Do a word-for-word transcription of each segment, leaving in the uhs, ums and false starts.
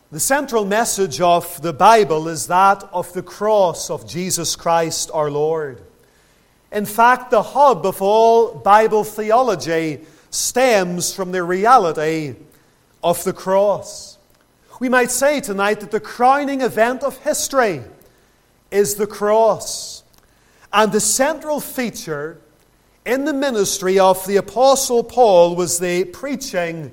The central message of the Bible is that of the cross of Jesus Christ our Lord. In fact, the hub of all Bible theology stems from the reality of the cross. We might say tonight that the crowning event of history is the cross. And the central feature in the ministry of the Apostle Paul was the preaching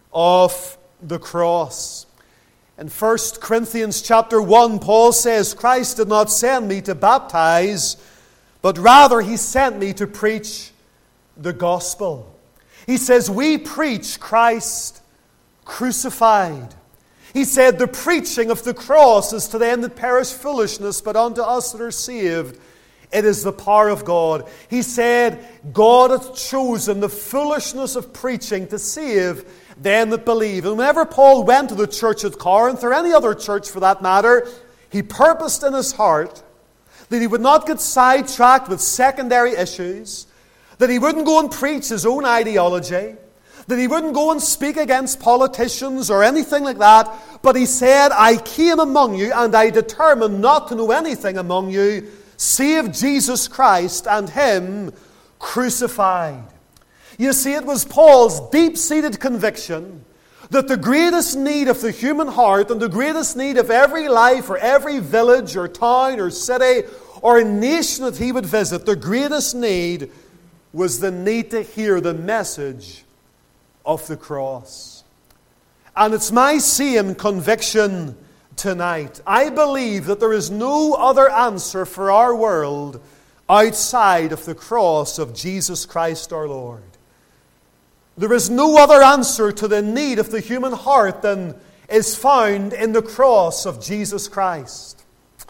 of the cross. In First Corinthians chapter one, Paul says, Christ did not send me to baptize, but rather He sent me to preach the gospel. He says, we preach Christ crucified. He said, the preaching of the cross is to them that perish foolishness, but unto us that are saved, it is the power of God. He said, God hath chosen the foolishness of preaching to save them that believe. And whenever Paul went to the church at Corinth, or any other church for that matter, he purposed in his heart that he would not get sidetracked with secondary issues, that he wouldn't go and preach his own ideology, that he wouldn't go and speak against politicians or anything like that, but he said, I came among you and I determined not to know anything among you save Jesus Christ and Him crucified. You see, it was Paul's deep-seated conviction that the greatest need of the human heart and the greatest need of every life or every village or town or city or nation that he would visit, the greatest need was the need to hear the message of the cross. And it's my same conviction tonight. I believe that there is no other answer for our world outside of the cross of Jesus Christ our Lord. There is no other answer to the need of the human heart than is found in the cross of Jesus Christ.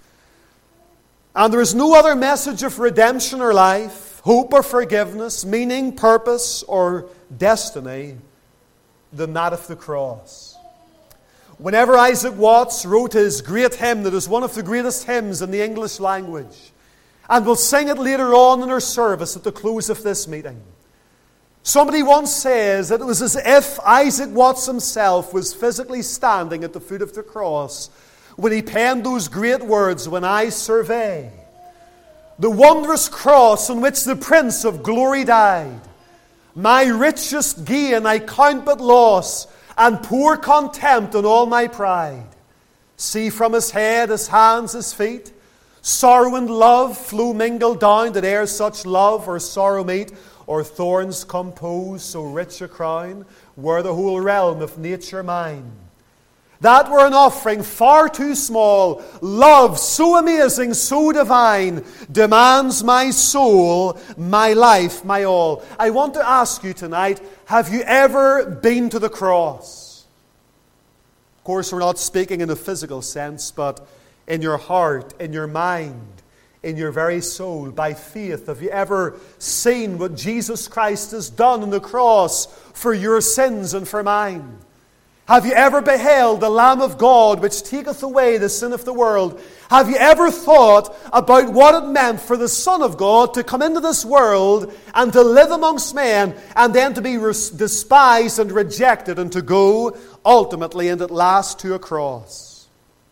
And there is no other message of redemption or life, hope or forgiveness, meaning, purpose, or destiny than that of the cross. Whenever Isaac Watts wrote his great hymn that is one of the greatest hymns in the English language, and we'll sing it later on in our service at the close of this meeting, somebody once says that it was as if Isaac Watts himself was physically standing at the foot of the cross when he penned those great words, when I survey the wondrous cross on which the Prince of Glory died, my richest gain I count but loss, and pour contempt on all my pride. See from his head, his hands, his feet, sorrow and love flow mingled down, that ere such love or sorrow meet, or thorns compose so rich a crown, were the whole realm of nature mine. That were an offering far too small. Love so amazing, so divine, demands my soul, my life, my all. I want to ask you tonight, have you ever been to the cross? Of course, we're not speaking in a physical sense, but in your heart, in your mind, in your very soul, by faith. Have you ever seen what Jesus Christ has done on the cross for your sins and for mine? Have you ever beheld the Lamb of God which taketh away the sin of the world? Have you ever thought about what it meant for the Son of God to come into this world and to live amongst men and then to be res- despised and rejected and to go ultimately and at last to a cross?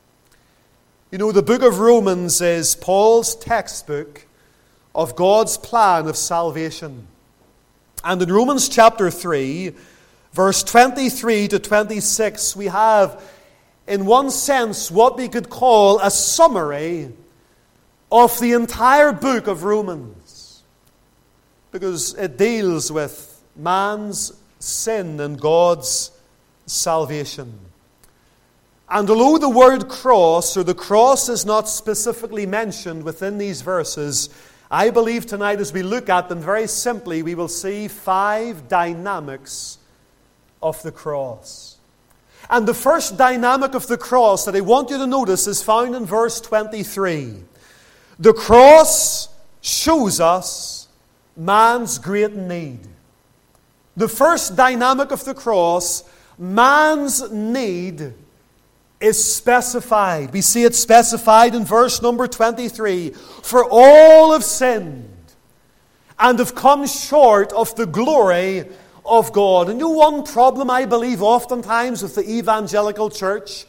You know, the book of Romans is Paul's textbook of God's plan of salvation. And in Romans chapter three, verse twenty-three to twenty-six, we have, in one sense, what we could call a summary of the entire book of Romans, because it deals with man's sin and God's salvation. And although the word cross, or the cross, is not specifically mentioned within these verses, I believe tonight as we look at them very simply, we will see five dynamics of the cross. And the first dynamic of the cross that I want you to notice is found in verse twenty-three. The cross shows us man's great need. The first dynamic of the cross, man's need, is specified. We see it specified in verse number twenty-three. For all have sinned and have come short of the glory of God. And you know, one problem I believe oftentimes with the evangelical church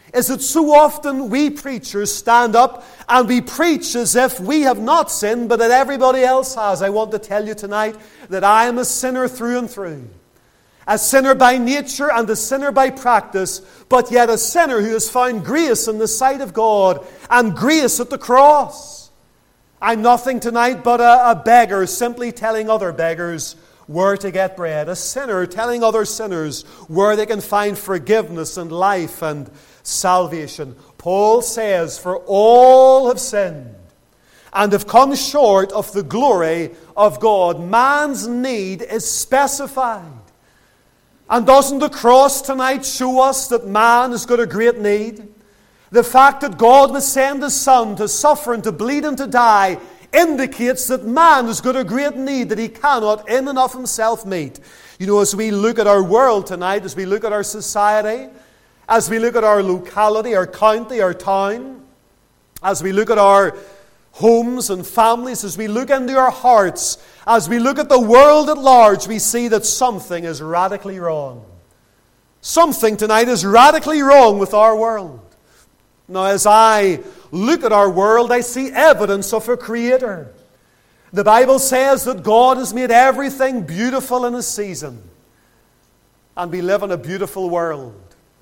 is that so often we preachers stand up and we preach as if we have not sinned, but that everybody else has. I want to tell you tonight that I am a sinner through and through. A sinner by nature and a sinner by practice, but yet a sinner who has found grace in the sight of God and grace at the cross. I'm nothing tonight but a, a beggar simply telling other beggars where to get bread. A sinner telling other sinners where they can find forgiveness and life and salvation. Paul says, for all have sinned and have come short of the glory of God. Man's need is specified. And doesn't the cross tonight show us that man has got a great need? The fact that God would send His Son to suffer and to bleed and to die indicates that man has got a great need that he cannot in and of himself meet. You know, as we look at our world tonight, as we look at our society, as we look at our locality, our county, our town, as we look at our homes and families, as we look into our hearts, as we look at the world at large, we see that something is radically wrong. Something tonight is radically wrong with our world. Now, as I look at our world, I see evidence of a Creator. The Bible says that God has made everything beautiful in His season. And we live in a beautiful world.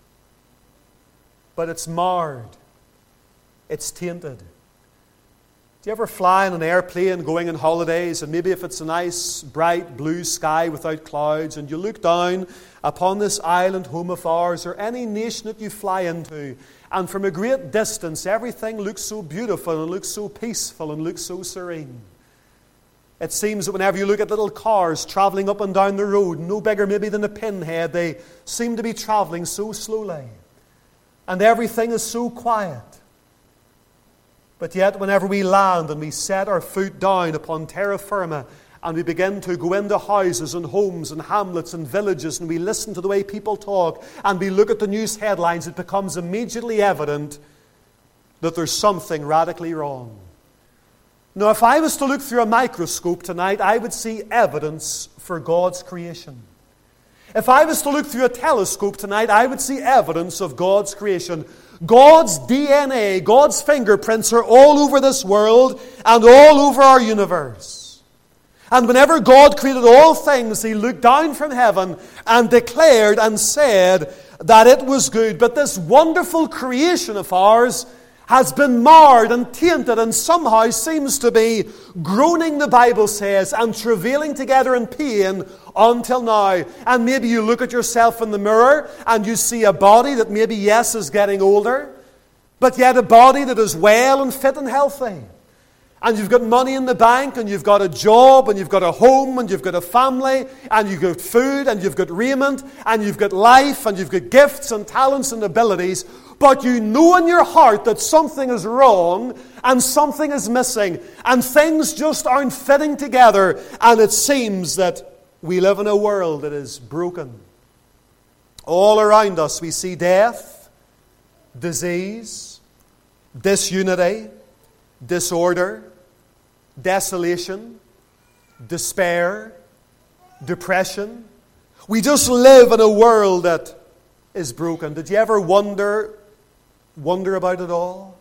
But it's marred. It's tainted. Do you ever fly in an airplane going on holidays, and maybe if it's a nice, bright, blue sky without clouds, and you look down upon this island home of ours, or any nation that you fly into, and from a great distance, everything looks so beautiful and looks so peaceful and looks so serene. It seems that whenever you look at little cars traveling up and down the road, no bigger maybe than a pinhead, they seem to be traveling so slowly. And everything is so quiet. But yet, whenever we land and we set our foot down upon terra firma, and we begin to go into houses and homes and hamlets and villages, and we listen to the way people talk, and we look at the news headlines, it becomes immediately evident that there's something radically wrong. Now, if I was to look through a microscope tonight, I would see evidence for God's creation. If I was to look through a telescope tonight, I would see evidence of God's creation. God's D N A, God's fingerprints are all over this world and all over our universe. And whenever God created all things, He looked down from heaven and declared and said that it was good. But this wonderful creation of ours has been marred and tainted and somehow seems to be groaning, the Bible says, and travailing together in pain until now. And maybe you look at yourself in the mirror and you see a body that maybe, yes, is getting older, but yet a body that is well and fit and healthy. And you've got money in the bank, and you've got a job, and you've got a home, and you've got a family, and you've got food, and you've got raiment, and you've got life, and you've got gifts and talents and abilities. But you know in your heart that something is wrong, and something is missing, and things just aren't fitting together. And it seems that we live in a world that is broken. All around us we see death, disease, disunity, disorder, desolation, despair, depression. We just live in a world that is broken. Did you ever wonder, wonder about it all?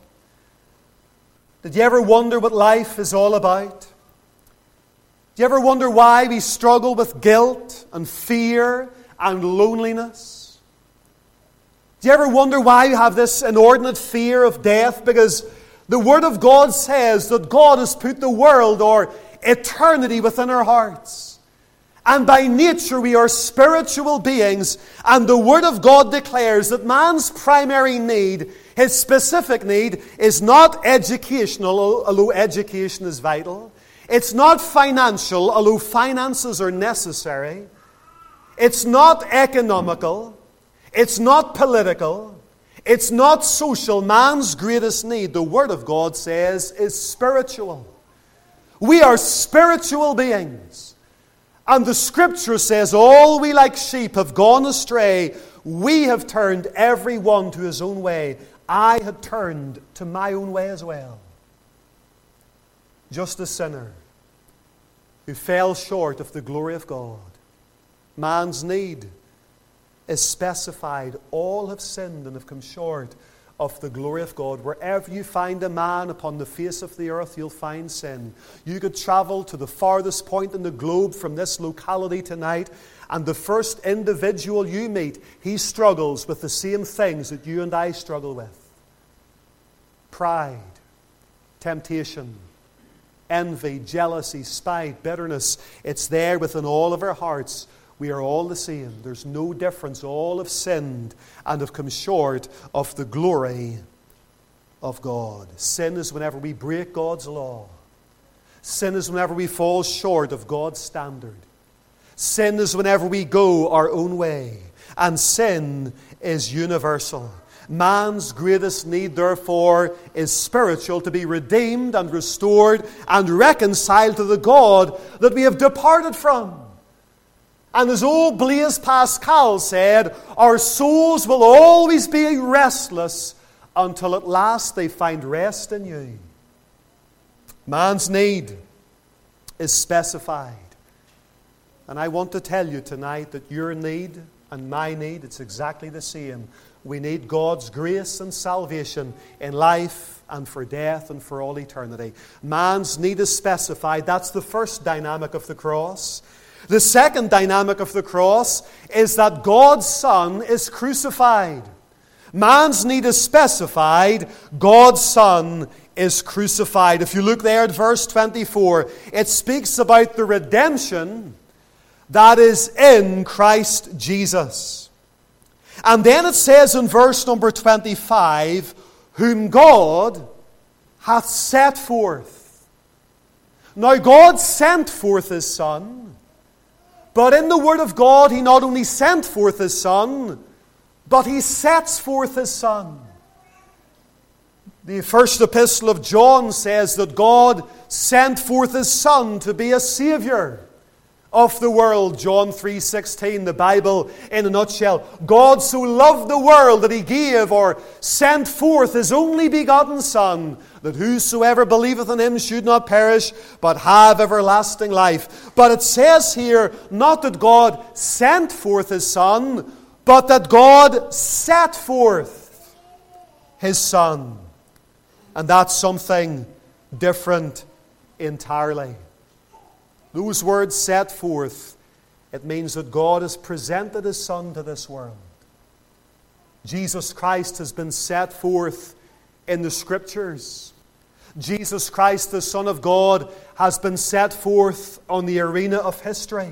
Did you ever wonder what life is all about? Do you ever wonder why we struggle with guilt and fear and loneliness? Do you ever wonder why we have this inordinate fear of death? Because the Word of God says that God has put the world or eternity within our hearts. And by nature we are spiritual beings. And the Word of God declares that man's primary need, his specific need, is not educational, although education is vital. It's not financial, although finances are necessary. It's not economical. It's not political. It's not social. Man's greatest need, the Word of God says, is spiritual. We are spiritual beings. And the Scripture says, all we like sheep have gone astray. We have turned every one to his own way. I had turned to my own way as well. Just a sinner who fell short of the glory of God. Man's need is specified. All have sinned and have come short of the glory of God. Wherever you find a man upon the face of the earth, you'll find sin. You could travel to the farthest point in the globe from this locality tonight, and the first individual you meet, he struggles with the same things that you and I struggle with. Pride, temptation, envy, jealousy, spite, bitterness. It's there within all of our hearts. We are all the same. There's no difference. All have sinned and have come short of the glory of God. Sin is whenever we break God's law. Sin is whenever we fall short of God's standard. Sin is whenever we go our own way. And sin is universal. Man's greatest need, therefore, is spiritual, to be redeemed and restored and reconciled to the God that we have departed from. And as old Blaise Pascal said, our souls will always be restless until at last they find rest in you. Man's need is specified. And I want to tell you tonight that your need and my need, it's exactly the same. We need God's grace and salvation in life and for death and for all eternity. Man's need is specified. That's the first dynamic of the cross. The second dynamic of the cross is that God's Son is crucified. Man's need is specified. God's Son is crucified. If you look there at verse twenty-four, it speaks about the redemption that is in Christ Jesus. And then it says in verse number twenty-five, whom God hath set forth. Now God sent forth His Son. But in the Word of God, He not only sent forth His Son, but He sets forth His Son. The first epistle of John says that God sent forth His Son to be a Savior of the world. John three sixteen, the Bible in a nutshell. God so loved the world that He gave or sent forth His only begotten Son, that whosoever believeth in Him should not perish, but have everlasting life. But it says here, not that God sent forth His Son, but that God set forth His Son. And that's something different entirely. Those words, set forth, it means that God has presented His Son to this world. Jesus Christ has been set forth in the Scriptures. Jesus Christ, the Son of God, has been set forth on the arena of history.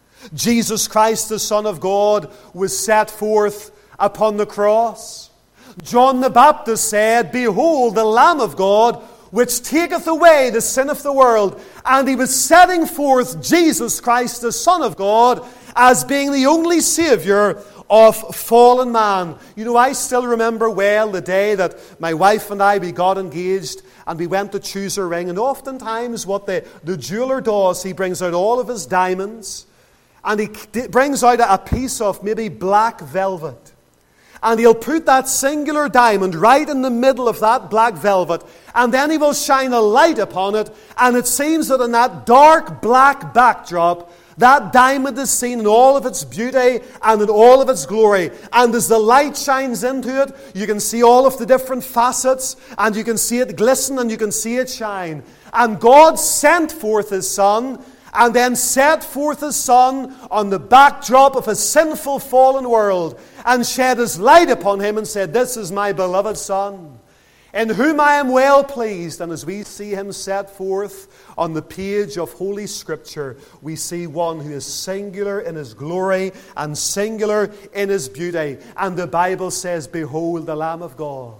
Jesus Christ, the Son of God, was set forth upon the cross. John the Baptist said, behold, the Lamb of God, which taketh away the sin of the world. And he was setting forth Jesus Christ, the Son of God, as being the only Savior of fallen man. You know, I still remember well the day that my wife and I, we got engaged and we went to choose a ring. And oftentimes what the, the jeweler does, he brings out all of his diamonds and he brings out a piece of maybe black velvet. And he'll put that singular diamond right in the middle of that black velvet. And then he will shine a light upon it. And it seems that in that dark black backdrop, that diamond is seen in all of its beauty and in all of its glory. And as the light shines into it, you can see all of the different facets. And you can see it glisten and you can see it shine. And God sent forth His Son, and then set forth His Son on the backdrop of a sinful, fallen world, and shed His light upon Him and said, this is my beloved Son, in whom I am well pleased. And as we see Him set forth on the page of Holy Scripture, we see one who is singular in His glory and singular in His beauty. And the Bible says, behold the Lamb of God,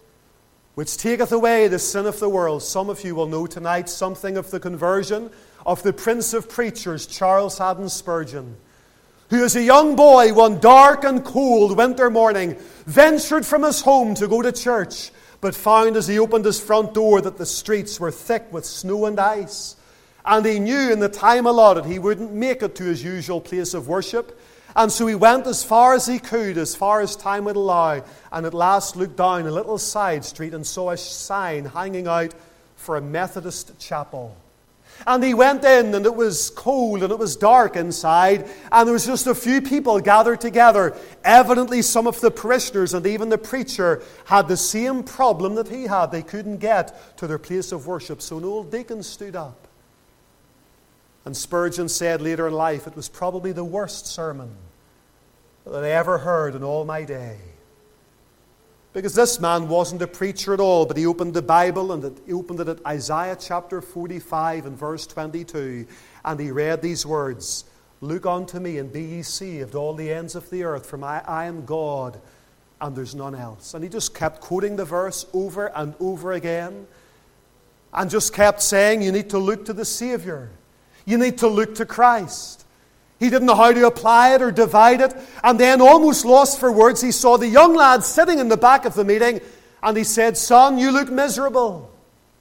which taketh away the sin of the world. Some of you will know tonight something of the conversion of the Prince of Preachers, Charles Haddon Spurgeon, who as a young boy one dark and cold winter morning ventured from his home to go to church, but found as he opened his front door that the streets were thick with snow and ice. And he knew in the time allotted he wouldn't make it to his usual place of worship. And so he went as far as he could, as far as time would allow, and at last looked down a little side street and saw a sign hanging out for a Methodist chapel. And he went in, and it was cold and it was dark inside, and there was just a few people gathered together. Evidently some of the parishioners and even the preacher had the same problem that he had. They couldn't get to their place of worship. So an old deacon stood up. And Spurgeon said later in life, it was probably the worst sermon that I ever heard in all my day. Because this man wasn't a preacher at all, but he opened the Bible, and he opened it at Isaiah chapter forty-five and verse twenty-two, and he read these words, "Look unto me, and be ye saved, all the ends of the earth, for I, I am God, and there's none else." And he just kept quoting the verse over and over again, and just kept saying, you need to look to the Savior. You need to look to Christ. He didn't know how to apply it or divide it. And then, almost lost for words, he saw the young lad sitting in the back of the meeting, and he said, "Son, you look miserable.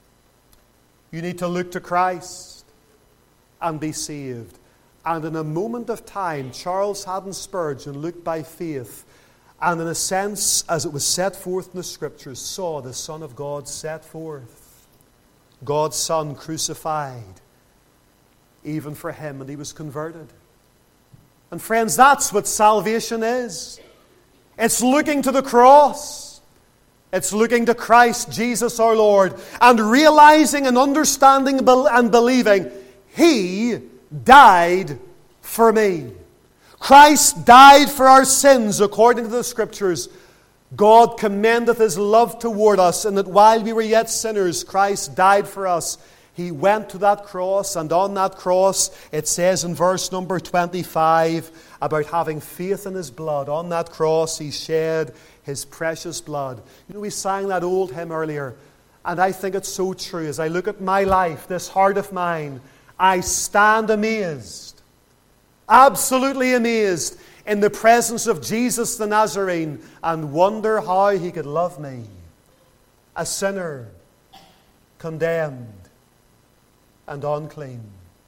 You need to look to Christ and be saved." And in a moment of time, Charles Haddon Spurgeon looked by faith, and in a sense, as it was set forth in the Scriptures, saw the Son of God set forth. God's Son crucified, even for him, and he was converted. And friends, that's what salvation is. It's looking to the cross. It's looking to Christ Jesus our Lord, and realizing and understanding and believing He died for me. Christ died for our sins according to the Scriptures. God commendeth His love toward us, and that while we were yet sinners, Christ died for us. He went to that cross, and on that cross, it says in verse number twenty-five about having faith in His blood. On that cross, He shed His precious blood. You know, we sang that old hymn earlier, and I think it's so true. As I look at my life, this heart of mine, I stand amazed, absolutely amazed, in the presence of Jesus the Nazarene, and wonder how He could love me, a sinner, condemned and unclean.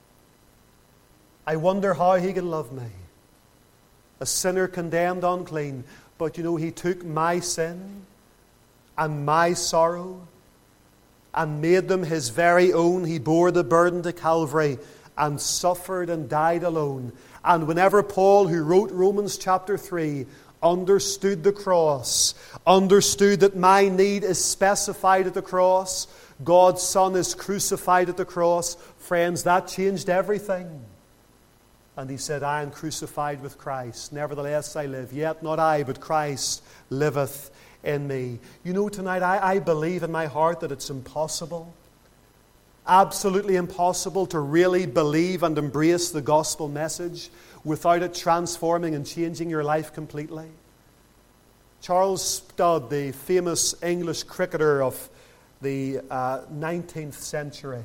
I wonder how He could love me, a sinner, condemned, unclean. But you know, He took my sin and my sorrow and made them His very own. He bore the burden to Calvary and suffered and died alone. And whenever Paul, who wrote Romans chapter three, understood the cross, understood that my need is specified at the cross, God's Son is crucified at the cross, friends, that changed everything. And he said, I am crucified with Christ. Nevertheless I live, yet not I, but Christ liveth in me. You know, tonight I, I believe in my heart that it's impossible, absolutely impossible, to really believe and embrace the gospel message without it transforming and changing your life completely. Charles Studd, the famous English cricketer of the uh, nineteenth century,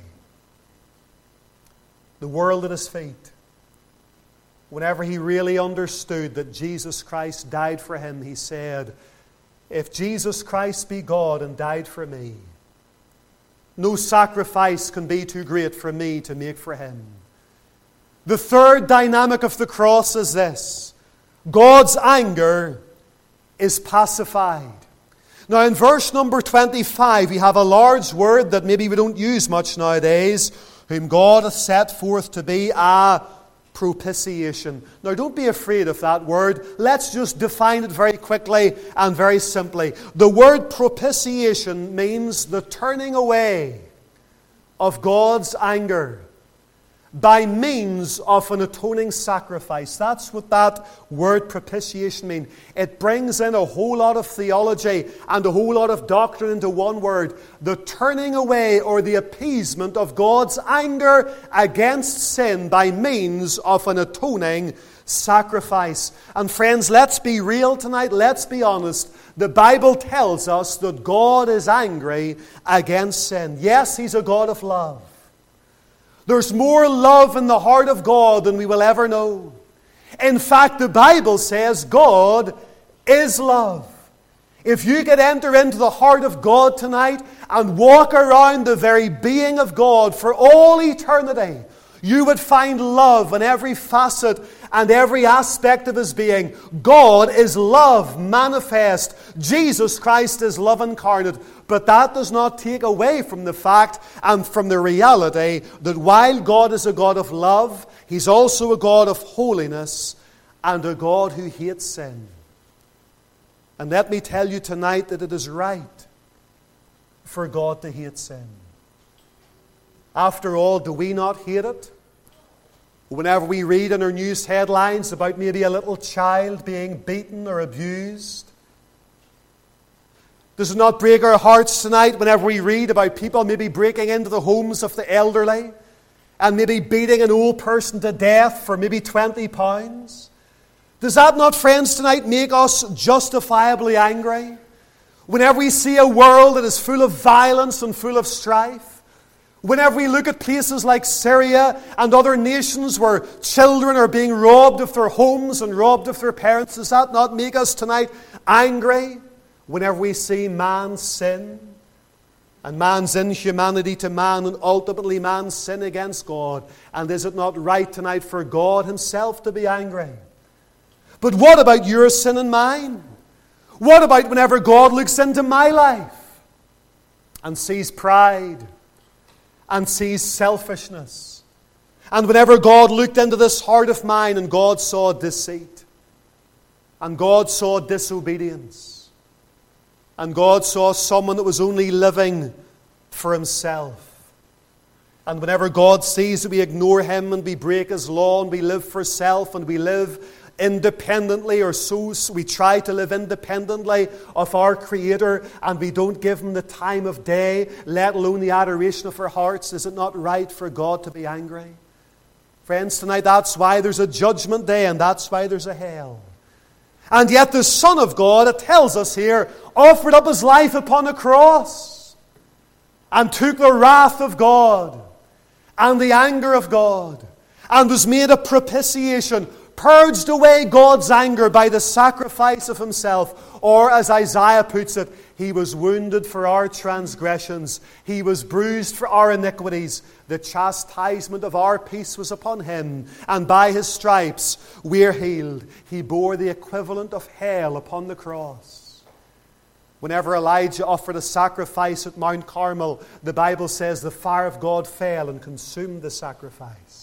the world at his feet, whenever he really understood that Jesus Christ died for him, he said, if Jesus Christ be God and died for me, no sacrifice can be too great for me to make for Him. The third dynamic of the cross is this: God's anger is pacified. Now in verse number twenty-five, we have a large word that maybe we don't use much nowadays, whom God hath set forth to be a propitiation. Now don't be afraid of that word. Let's just define it very quickly and very simply. The word propitiation means the turning away of God's anger by means of an atoning sacrifice. That's what that word propitiation means. It brings in a whole lot of theology and a whole lot of doctrine into one word. The turning away or the appeasement of God's anger against sin by means of an atoning sacrifice. And friends, let's be real tonight. Let's be honest. The Bible tells us that God is angry against sin. Yes, He's a God of love. There's more love in the heart of God than we will ever know. In fact, the Bible says God is love. If you could enter into the heart of God tonight and walk around the very being of God for all eternity, you would find love in every facet and every aspect of his being. God is love manifest. Jesus Christ is love incarnate. But that does not take away from the fact and from the reality that while God is a God of love, he's also a God of holiness and a God who hates sin. And let me tell you tonight that it is right for God to hate sin. After all, do we not hate it? Whenever we read in our news headlines about maybe a little child being beaten or abused, does it not break our hearts tonight whenever we read about people maybe breaking into the homes of the elderly and maybe beating an old person to death for maybe twenty pounds? Does that not, friends, tonight make us justifiably angry? Whenever we see a world that is full of violence and full of strife, whenever we look at places like Syria and other nations where children are being robbed of their homes and robbed of their parents, does that not make us tonight angry? Whenever we see man's sin and man's inhumanity to man and ultimately man's sin against God, and is it not right tonight for God himself to be angry? But what about your sin and mine? What about whenever God looks into my life and sees pride and sees selfishness? And whenever God looked into this heart of mine and God saw deceit, and God saw disobedience, and God saw someone that was only living for himself, and whenever God sees that we ignore him and we break his law and we live for self and we live independently, or so we try to live independently of our Creator, and we don't give him the time of day, let alone the adoration of our hearts, is it not right for God to be angry? Friends, tonight that's why there's a judgment day and that's why there's a hell. And yet the Son of God, it tells us here, offered up his life upon a cross and took the wrath of God and the anger of God and was made a propitiation, purged away God's anger by the sacrifice of himself. Or as Isaiah puts it, he was wounded for our transgressions. He was bruised for our iniquities. The chastisement of our peace was upon him, and by his stripes we are healed. He bore the equivalent of hell upon the cross. Whenever Elijah offered a sacrifice at Mount Carmel, the Bible says the fire of God fell and consumed the sacrifice.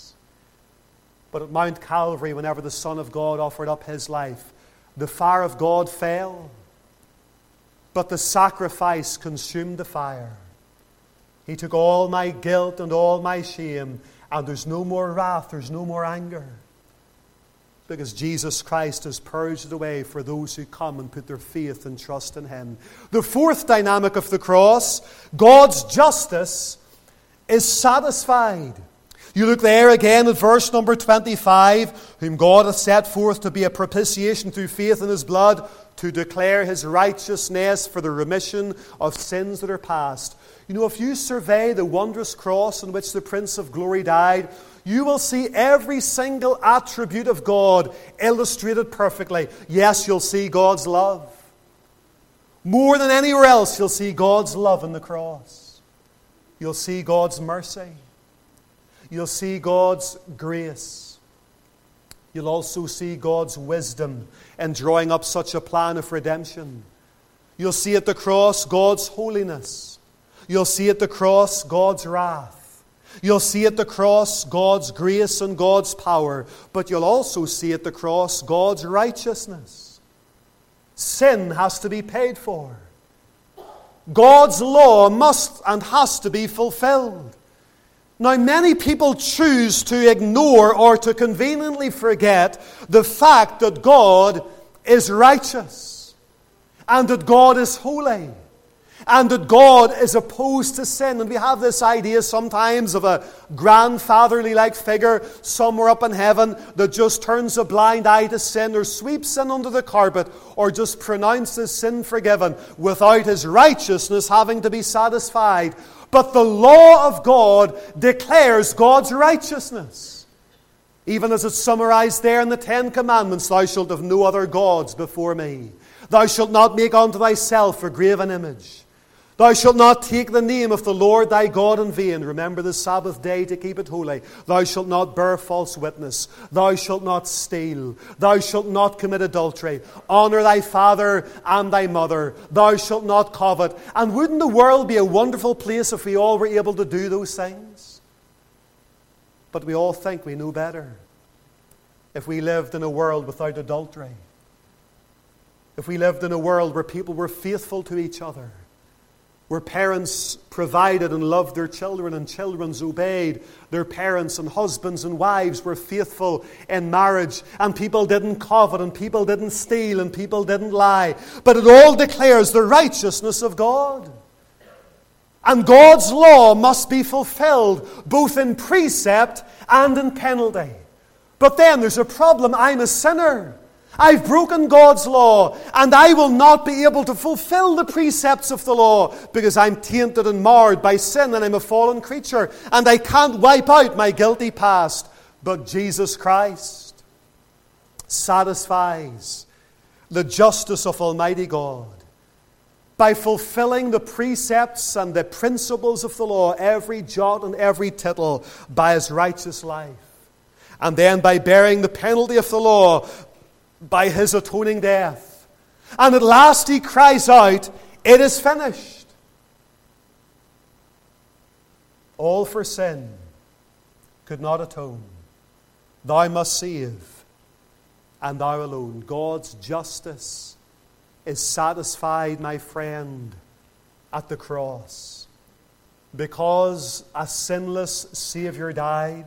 But at Mount Calvary, whenever the Son of God offered up his life, the fire of God fell, but the sacrifice consumed the fire. He took all my guilt and all my shame, and there's no more wrath, there's no more anger, because Jesus Christ has purged it away for those who come and put their faith and trust in him. The fourth dynamic of the cross, God's justice is satisfied. You look there again at verse number twenty-five, whom God hath set forth to be a propitiation through faith in his blood, to declare his righteousness for the remission of sins that are past. You know, if you survey the wondrous cross on which the Prince of Glory died, you will see every single attribute of God illustrated perfectly. Yes, you'll see God's love. More than anywhere else, you'll see God's love in the cross. You'll see God's mercy. You'll see God's grace. You'll also see God's wisdom in drawing up such a plan of redemption. You'll see at the cross God's holiness. You'll see at the cross God's wrath. You'll see at the cross God's grace and God's power. But you'll also see at the cross God's righteousness. Sin has to be paid for. God's law must and has to be fulfilled. Now, many people choose to ignore or to conveniently forget the fact that God is righteous and that God is holy and that God is opposed to sin. And we have this idea sometimes of a grandfatherly-like figure somewhere up in heaven that just turns a blind eye to sin or sweeps sin under the carpet or just pronounces sin forgiven without his righteousness having to be satisfied. But the law of God declares God's righteousness. Even as it's summarized there in the Ten Commandments, thou shalt have no other gods before me. Thou shalt not make unto thyself a graven image. Thou shalt not take the name of the Lord thy God in vain. Remember the Sabbath day to keep it holy. Thou shalt not bear false witness. Thou shalt not steal. Thou shalt not commit adultery. Honor thy father and thy mother. Thou shalt not covet. And wouldn't the world be a wonderful place if we all were able to do those things? But we all think we know better. If we lived in a world without adultery. If we lived in a world where people were faithful to each other. Where parents provided and loved their children and children obeyed their parents, and husbands and wives were faithful in marriage, and people didn't covet and people didn't steal and people didn't lie. But it all declares the righteousness of God. And God's law must be fulfilled both in precept and in penalty. But then there's a problem. I'm a sinner. I've broken God's law, and I will not be able to fulfill the precepts of the law because I'm tainted and marred by sin, and I'm a fallen creature, and I can't wipe out my guilty past. But Jesus Christ satisfies the justice of Almighty God by fulfilling the precepts and the principles of the law, every jot and every tittle, by His righteous life. And then by bearing the penalty of the law, by His atoning death. And at last He cries out, it is finished. All for sin could not atone. Thou must save, and Thou alone. God's justice is satisfied, my friend, at the cross. Because a sinless Savior died,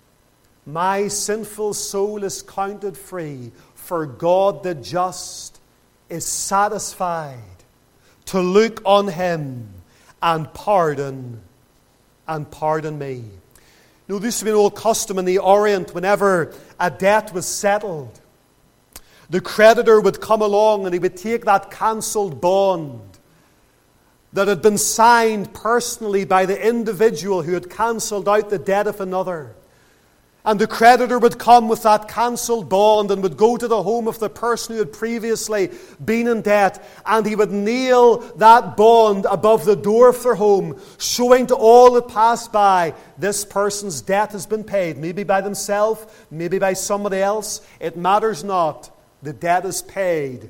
my sinful soul is counted free. For God the just is satisfied to look on Him and pardon and pardon me. You know, this used to be an old custom in the Orient. Whenever a debt was settled, the creditor would come along and he would take that cancelled bond that had been signed personally by the individual who had cancelled out the debt of another. And the creditor would come with that cancelled bond and would go to the home of the person who had previously been in debt, and he would nail that bond above the door of their home, showing to all that passed by, this person's debt has been paid, maybe by themselves, maybe by somebody else. It matters not. The debt is paid,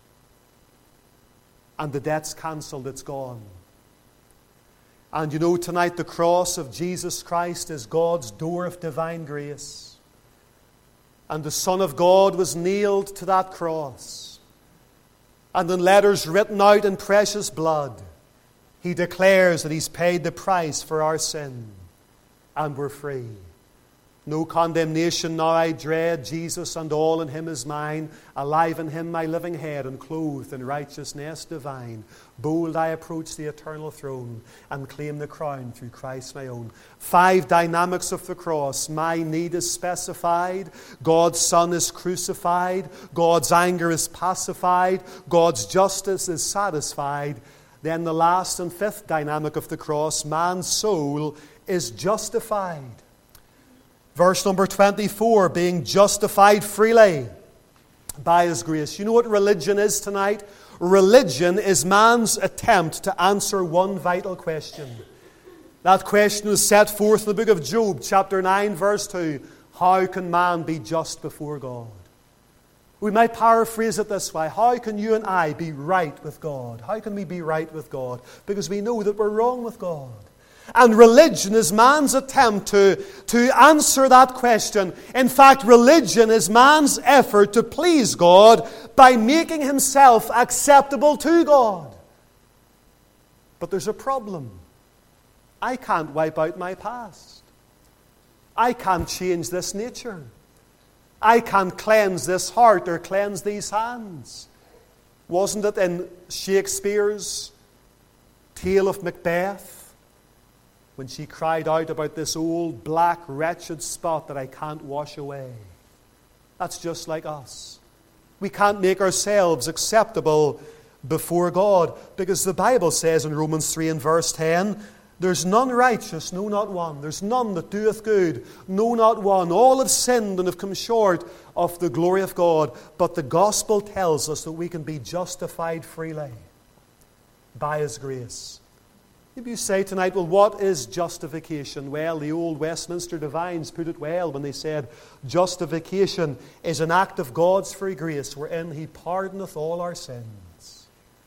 and the debt's cancelled, it's gone. And you know, tonight the cross of Jesus Christ is God's door of divine grace. And the Son of God was nailed to that cross. And in letters written out in precious blood, He declares that He's paid the price for our sin, and we're free. No condemnation now I dread, Jesus and all in Him is mine. Alive in Him my living head, and clothed in righteousness divine. Bold I approach the eternal throne, and claim the crown through Christ my own. Five dynamics of the cross. My need is specified. God's Son is crucified. God's anger is pacified. God's justice is satisfied. Then the last and fifth dynamic of the cross. Man's soul is justified. Verse number twenty-four, being justified freely by His grace. You know what religion is tonight? Religion is man's attempt to answer one vital question. That question is set forth in the book of Job, chapter nine, verse two. How can man be just before God? We might paraphrase it this way. How can you and I be right with God? How can we be right with God? Because we know that we're wrong with God. And religion is man's attempt to, to answer that question. In fact, religion is man's effort to please God by making himself acceptable to God. But there's a problem. I can't wipe out my past. I can't change this nature. I can't cleanse this heart or cleanse these hands. Wasn't it in Shakespeare's Tale of Macbeth, when she cried out about this old, black, wretched spot that I can't wash away? That's just like us. We can't make ourselves acceptable before God, because the Bible says in Romans three and verse ten, there's none righteous, no, not one. There's none that doeth good, no, not one. All have sinned and have come short of the glory of God. But the gospel tells us that we can be justified freely by His grace. Maybe you say tonight, well, what is justification? Well, the old Westminster divines put it well when they said, justification is an act of God's free grace wherein He pardoneth all our sins.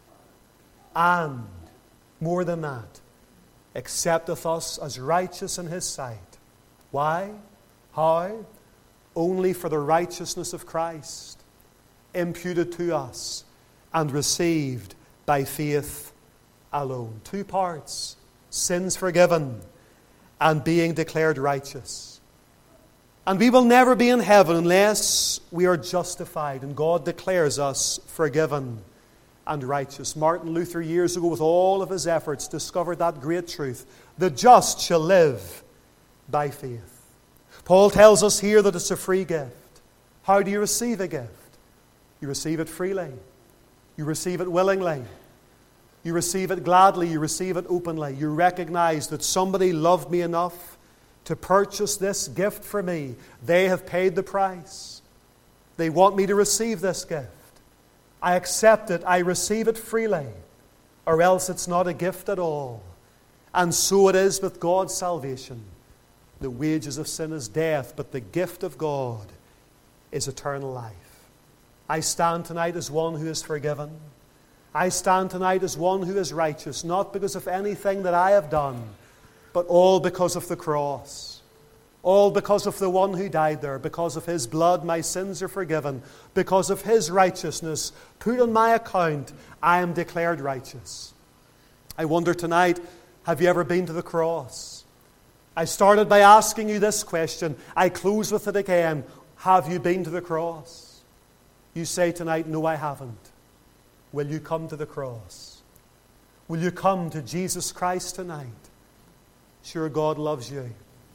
And, more than that, accepteth us as righteous in His sight. Why? How? Only for the righteousness of Christ, imputed to us and received by faith alone. Two parts: sins forgiven and being declared righteous. And we will never be in heaven unless we are justified and God declares us forgiven and righteous. Martin Luther, years ago, with all of his efforts, discovered that great truth: the just shall live by faith. Paul tells us here that it's a free gift. How do you receive a gift? You receive it freely. You receive it willingly. You receive it gladly. You receive it openly. You recognize that somebody loved me enough to purchase this gift for me. They have paid the price. They want me to receive this gift. I accept it. I receive it freely. Or else it's not a gift at all. And so it is with God's salvation. The wages of sin is death, but the gift of God is eternal life. I stand tonight as one who is forgiven. I stand tonight as one who is righteous, not because of anything that I have done, but all because of the cross. All because of the one who died there. Because of His blood, my sins are forgiven. Because of His righteousness put on my account, I am declared righteous. I wonder tonight, have you ever been to the cross? I started by asking you this question. I close with it again. Have you been to the cross? You say tonight, no, I haven't. Will you come to the cross? Will you come to Jesus Christ tonight? Sure, God loves you.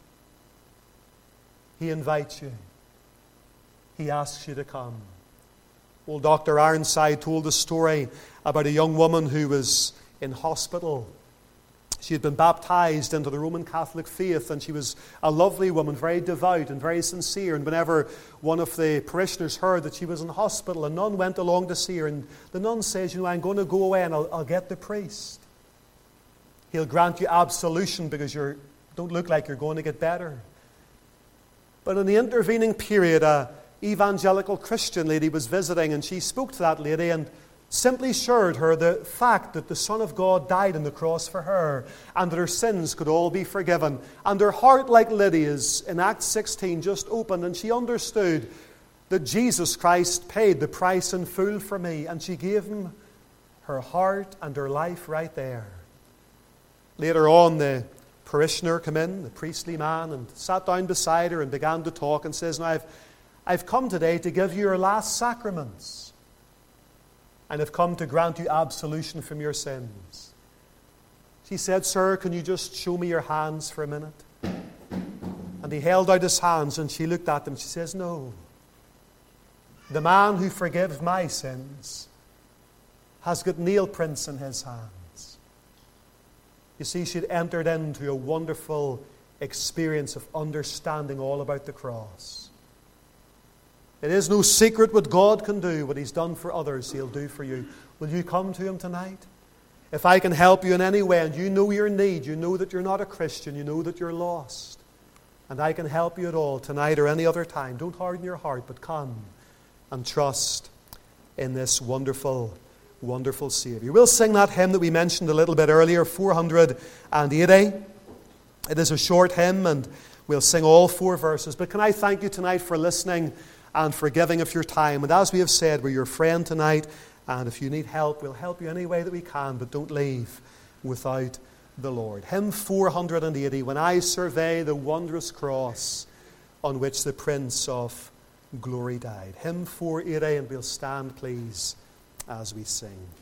He invites you. He asks you to come. Old Doctor Ironside told a story about a young woman who was in hospital. She had been baptized into the Roman Catholic faith, and she was a lovely woman, very devout and very sincere. And whenever one of the parishioners heard that she was in hospital, a nun went along to see her, and the nun says, you know, I'm going to go away and I'll, I'll get the priest. He'll grant you absolution because you don't look like you're going to get better. But in the intervening period, a evangelical Christian lady was visiting, and she spoke to that lady and simply assured her the fact that the Son of God died on the cross for her and that her sins could all be forgiven. And her heart, like Lydia's in Acts sixteen, just opened, and she understood that Jesus Christ paid the price in full for me, and she gave Him her heart and her life right there. Later on, the parishioner came in, the priestly man, and sat down beside her and began to talk and says, now, I've, I've come today to give you your last sacraments. And have come to grant you absolution from your sins. She said, sir, can you just show me your hands for a minute? And he held out his hands, and she looked at them. She says, no. The man who forgives my sins has got nail prints in his hands. You see, she'd entered into a wonderful experience of understanding all about the cross. It is no secret what God can do. What He's done for others, He'll do for you. Will you come to Him tonight? If I can help you in any way, and you know your need, you know that you're not a Christian, you know that you're lost, and I can help you at all tonight or any other time, don't harden your heart, but come and trust in this wonderful, wonderful Savior. We'll sing that hymn that we mentioned a little bit earlier, four hundred eighty. It is a short hymn, and we'll sing all four verses. But can I thank you tonight for listening and for giving of your time. And as we have said, we're your friend tonight, and if you need help, we'll help you any way that we can, but don't leave without the Lord. Hymn four hundred eighty, When I Survey the Wondrous Cross on which the Prince of Glory died. Hymn four eighty, and we'll stand, please, as we sing.